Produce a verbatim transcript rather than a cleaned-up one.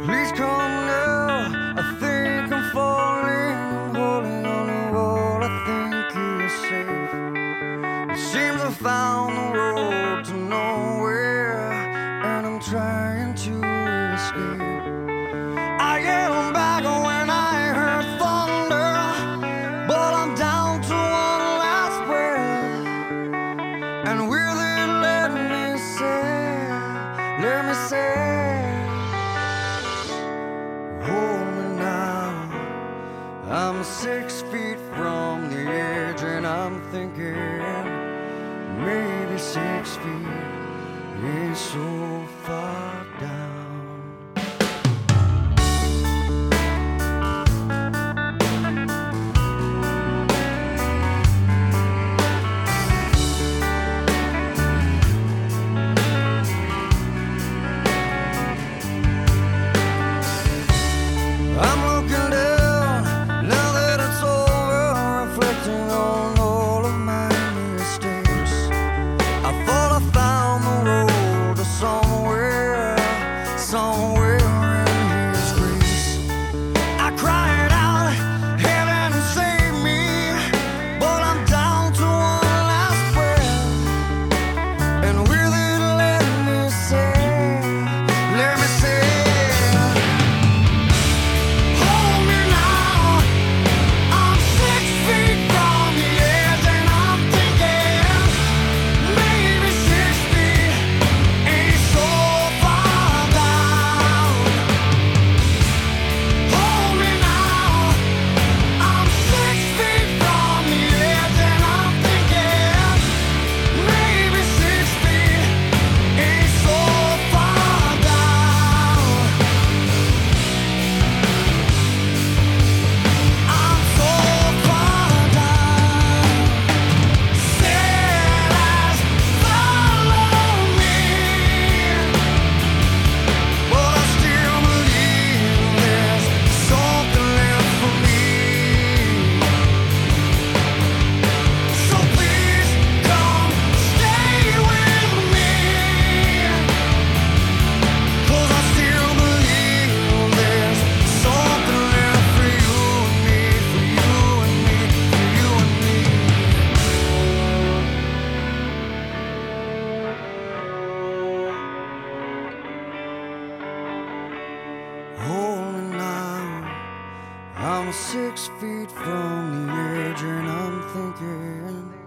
Please come now. I think I'm falling. I'm holding on to what I think is safe. It seems I found the road to nowhere, and I'm trying to escape. I am back when I heard thunder, but I'm down to one last breath. And with it, let me say, let me say, hold me now. I'm six feet from the edge, and I'm thinking maybe six feet ain't so far down. I'm looking down, now that it's over, reflecting on all of my mistakes. I thought I found the road to somewhere, somewhere in His grace. I cried out, heaven save me, but I'm down to one last breath. And with it, let me say, let me say, I'm six feet from the edge, and I'm thinking